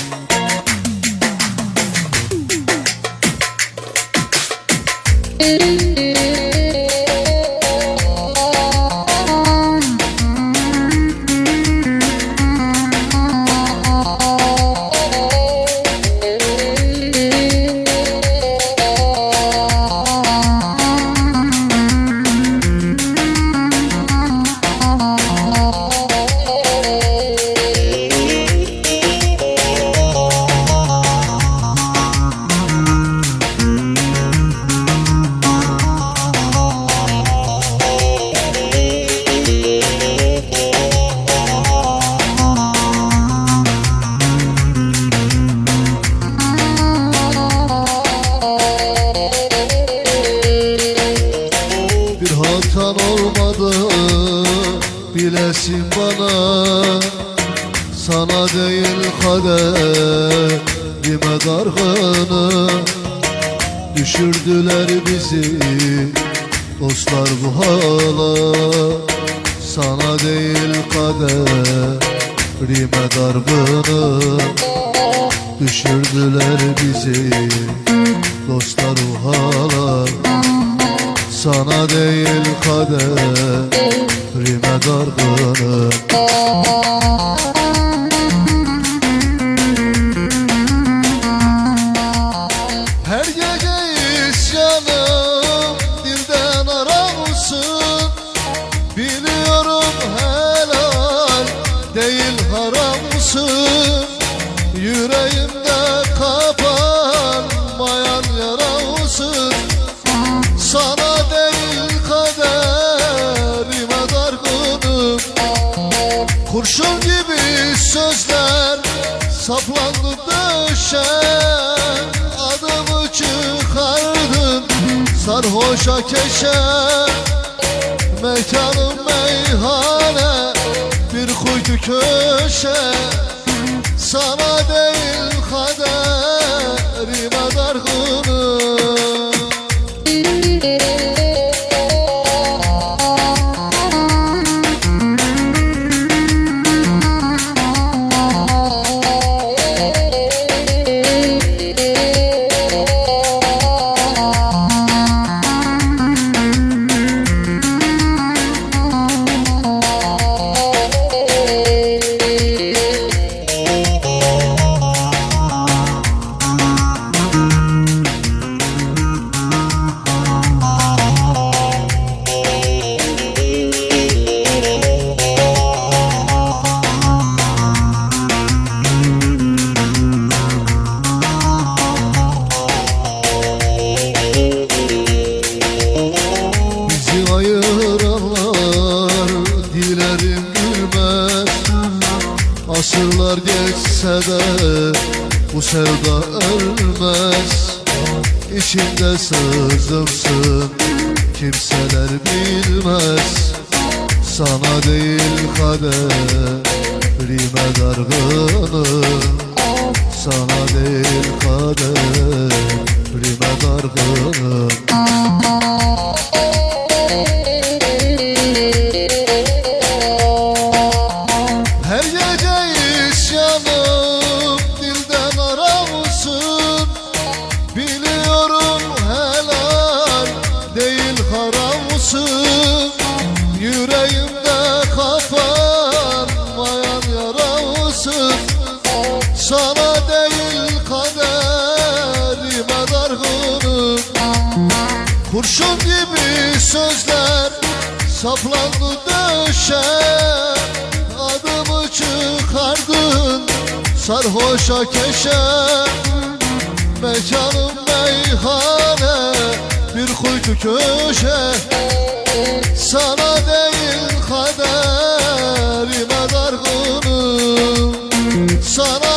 Hatan olmadı bilesin bana, sana değil kaderime dargınım. Düşürdüler bizi dostlar bu hala, sana değil kaderime dargınım. Düşürdüler bizi dostlar bu hala, sana değil kaderime dargınım. Her gece isyanım dilden aramsın, biliyorum helal değil haramsın. Yüreğimde kapanmayan yaramsın, sana değil kaderime dargınım. Kurşun gibi sözler saplandı döşe, adımı çıkardın sarhoşa keşe. Mekanım meyhane, bir kuytu köşe, sana değil kaderime dargınım. Asırlar geçse de bu sevda ölmez. İçinde sızımsın, kimseler bilmez. Sana değil kaderime dargınım, sana değil kaderime dargınım. Her gece isyanım dilden aramsın, biliyorum helal değil haramsın. Yüreğimde kapanmayan yaramsın, sana değil kaderime dargınım. Kurşun gibi sözler saplandı döşe, adımı çıkardın sarhoşa keşe. Mekanım meyhane, bir kuytu köşe, sana değil kaderime dargınım. Sana